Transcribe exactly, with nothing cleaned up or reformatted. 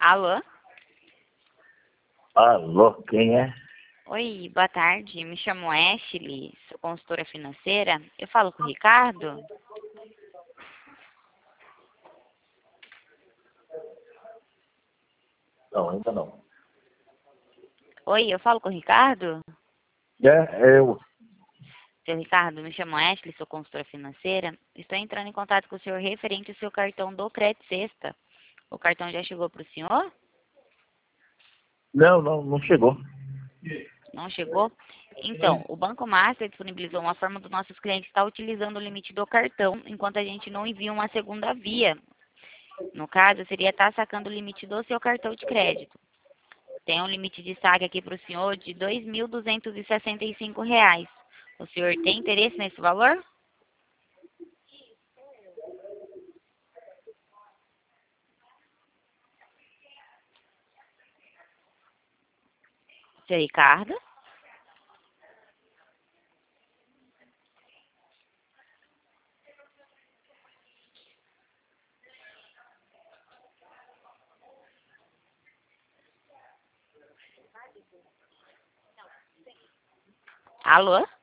Alô? Alô, quem é? Oi, boa tarde. Me chamo Ashley, sou consultora financeira. Eu falo com o Ricardo? Não, ainda não. Oi, eu falo com o Ricardo? É, eu. Seu Ricardo, me chamo Ashley, sou consultora financeira. Estou entrando em contato com o senhor referente ao seu cartão do Crédito Sexta. O cartão já chegou para o senhor? Não, não, não chegou. Não chegou? Então, o Banco Master disponibilizou uma forma dos nossos clientes estar utilizando o limite do cartão, enquanto a gente não envia uma segunda via. No caso, seria estar sacando o limite do seu cartão de crédito. Tem um limite de saque aqui para o senhor de dois mil duzentos e sessenta e cinco reais. O senhor tem interesse nesse valor? Seu Ricardo? Alô?